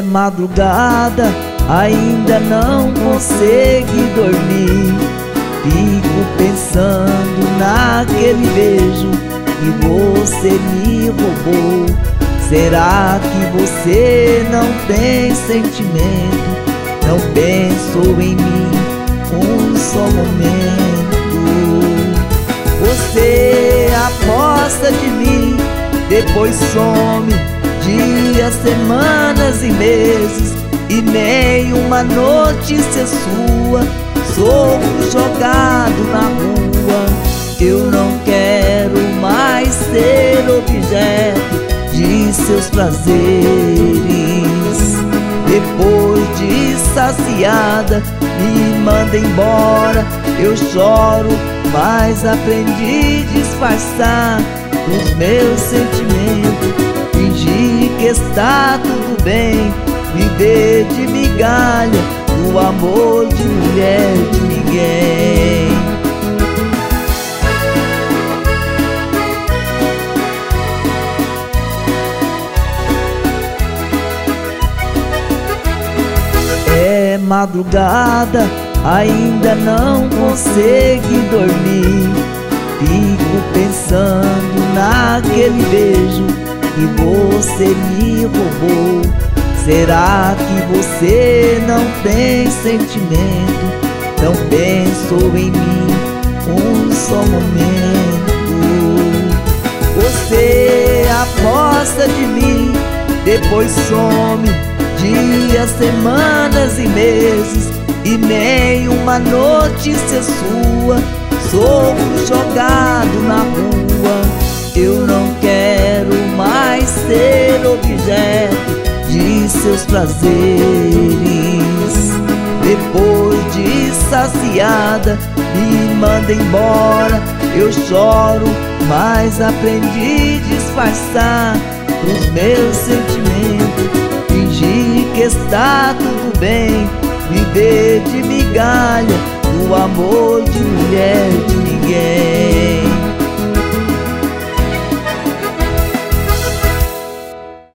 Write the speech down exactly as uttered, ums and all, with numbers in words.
madrugada, ainda não consegui dormir. Fico pensando naquele beijo que você me roubou. Será que você não tem sentimento? Não pensou em mim um só momento? Você aposta de mim, depois some dias, semanas e meses, e nem uma notícia sua. Sou jogado na rua. Eu não quero mais ser objeto de seus prazeres. Depois de saciada, me manda embora. Eu choro, mas aprendi a disfarçar os meus sentimentos, fingir que está tudo bem, viver de migalha do amor de mulher de ninguém. É madrugada, ainda não consegui dormir. Fico pensando naquele beijo que você me roubou. Será que você não tem sentimento? Não pensou em mim um só momento? Você aposta de mim, depois some dias, semanas e meses, e nem uma notícia sua. Sou jogado na rua. Eu não quero mais ser objeto de seus prazeres. Depois de saciada, me manda embora. Eu choro, mas aprendi a disfarçar os meus sentimentos, fingir que está tudo bem, viver de migalha do amor de mulher de ninguém.